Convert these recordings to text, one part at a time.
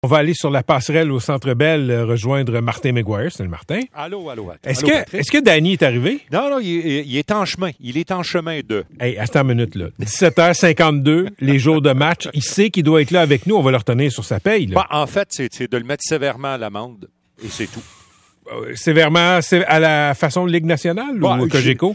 On va aller sur la passerelle au Centre Bell rejoindre Martin McGuire. C'est le Martin. Allô. Est-ce que Danny est arrivé? Non, il est en chemin. Il est en chemin de... Hey, attends une minute, là. 17h52, les jours de match. Il sait qu'il doit être là avec nous. On va le retenir sur sa paye, là. En fait, c'est de le mettre sévèrement à l'amende. Et c'est tout. Sévèrement, c'est à la façon de Ligue nationale ou Cogeco?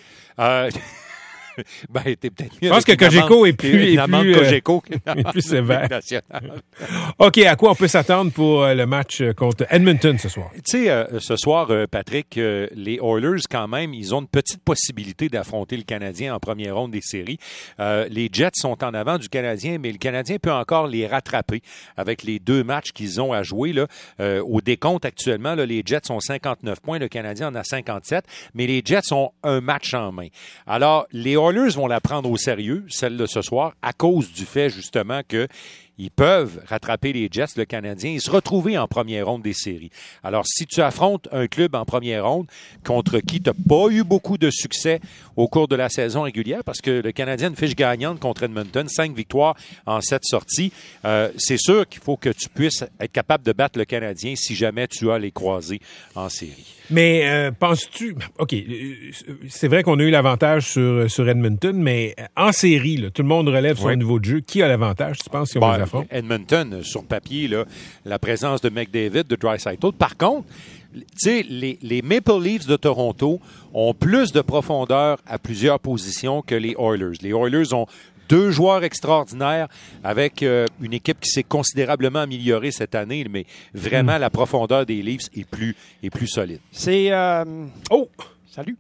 T'es peut-être mieux. Je pense que Cogeco est plus sévère. OK, à quoi on peut s'attendre pour le match contre Edmonton ce soir? Tu sais, ce soir, Patrick, les Oilers, quand même, ils ont une petite possibilité d'affronter le Canadien en première ronde des séries. Les Jets sont en avant du Canadien, mais le Canadien peut encore les rattraper avec les 2 matchs qu'ils ont à jouer. Là. Au décompte actuellement, là, les Jets ont 59 points, le Canadien en a 57, mais les Jets ont un match en main. Alors, les Oilers vont la prendre au sérieux, celle de ce soir, à cause du fait, justement, que ils peuvent rattraper les Jets, le Canadien, et se retrouver en première ronde des séries. Alors, si tu affrontes un club en première ronde contre qui tu n'as pas eu beaucoup de succès au cours de la saison régulière, parce que le Canadien a une fiche gagnante contre Edmonton, 5 victoires en 7 sorties, c'est sûr qu'il faut que tu puisses être capable de battre le Canadien si jamais tu as les croisés en série. Mais penses-tu... OK, c'est vrai qu'on a eu l'avantage sur Edmonton, mais en série, là, tout le monde relève son niveau de jeu. Qui a l'avantage, tu penses, si on les affronte? Edmonton, sur papier, là, la présence de McDavid, de Draisaitl. Par contre, tu sais, les Maple Leafs de Toronto ont plus de profondeur à plusieurs positions que les Oilers. Les Oilers ont 2 joueurs extraordinaires avec une équipe qui s'est considérablement améliorée cette année, mais vraiment la profondeur des Leafs est plus solide. C'est... Oh! Salut.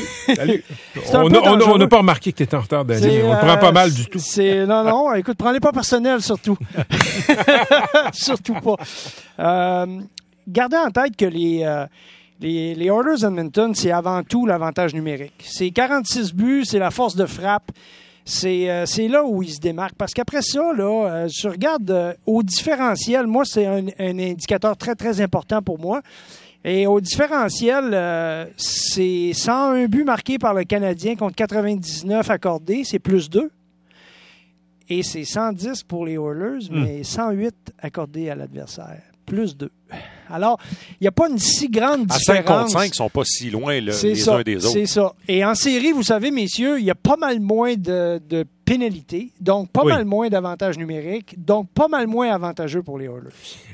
On n'a pas remarqué que tu étais en retard, Danny. On ne prend pas mal du tout. Non, écoute, prends-les pas personnels, surtout. Surtout pas. Gardez en tête que les Oilers Edmonton, c'est avant tout l'avantage numérique. C'est 46 buts, c'est la force de frappe. C'est là où ils se démarquent. Parce qu'après ça, là, je regarde au différentiel. Moi, c'est un indicateur très, très important pour moi. Et au différentiel, c'est 101 buts marqués par le Canadien contre 99 accordés. C'est plus 2. Et c'est 110 pour les Oilers, mais 108 accordés à l'adversaire. Plus 2. Alors, il n'y a pas une si grande différence. À 5 contre 5, ils ne sont pas si loin les uns des autres. C'est ça. Et en série, vous savez, messieurs, il y a pas mal moins de pénalités, donc pas mal moins d'avantages numériques, donc pas mal moins avantageux pour les Oilers.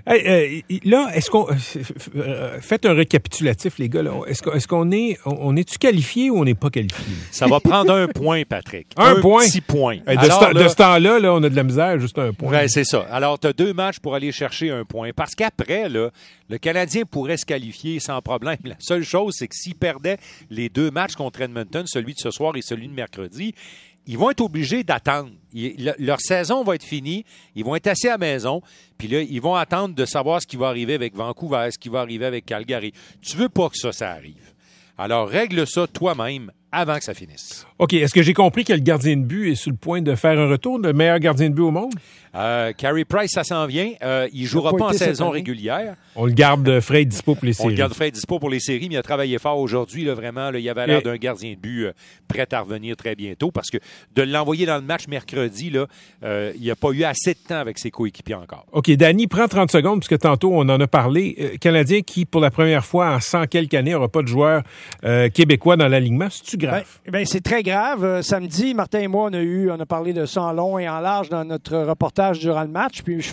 Là, est-ce qu'on... faites un récapitulatif, les gars. Là. Est-ce qu'on est... On est-tu qualifié ou on n'est pas qualifié? Ça va prendre un point, Patrick. Un point? Petit point. De ce temps-là, là, on a de la misère, juste un point. Ouais, c'est ça. Alors, tu as 2 matchs pour aller chercher un point. Parce qu'après, là, le Canadien pourrait se qualifier sans problème. La seule chose, c'est que s'il perdait les 2 matchs contre Edmonton, celui de ce soir et celui de mercredi, ils vont être obligés d'attendre. Leur saison va être finie. Ils vont être assis à la maison. Puis là, ils vont attendre de savoir ce qui va arriver avec Vancouver, ce qui va arriver avec Calgary. Tu veux pas que ça arrive. Alors, règle ça toi-même avant que ça finisse. OK. Est-ce que j'ai compris que le gardien de but est sur le point de faire un retour, le meilleur gardien de but au monde? Carey Price, ça s'en vient. Il jouera pas en saison régulière. On le garde frais et dispo pour les séries. On le garde frais et dispo pour les séries, mais il a travaillé fort aujourd'hui. Là, vraiment, là, il avait l'air d'un gardien de but prêt à revenir très bientôt parce que de l'envoyer dans le match mercredi, là, il n'a pas eu assez de temps avec ses coéquipiers encore. OK, Danny, prends 30 secondes puisque tantôt, on en a parlé. Canadien qui, pour la première fois en 100 quelques années, n'aura pas de joueur québécois dans l'alignement. C'est-tu grave? Ben, c'est très grave. Samedi, Martin et moi, on a parlé de ça en long et en large dans notre reportage durant le match. Puis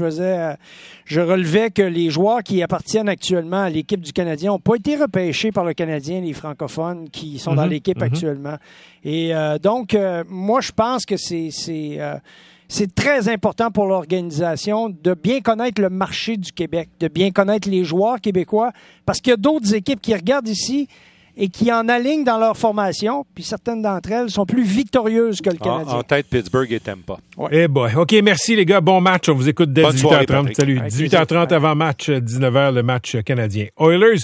je relevais que les joueurs qui appartiennent actuellement à l'équipe du Canadien n'ont pas été repêchés par le Canadien, les francophones qui sont dans l'équipe actuellement. Et donc, moi, je pense que c'est très important pour l'organisation de bien connaître le marché du Québec, de bien connaître les joueurs québécois, parce qu'il y a d'autres équipes qui regardent ici et qui en alignent dans leur formation, puis certaines d'entre elles sont plus victorieuses que le Canadien. En tête, Pittsburgh et Tampa. Ouais. Eh boy. OK, merci les gars. Bon match. On vous écoute dès 18h30. Salut. 18h30 avant match, 19h le match canadien. Oilers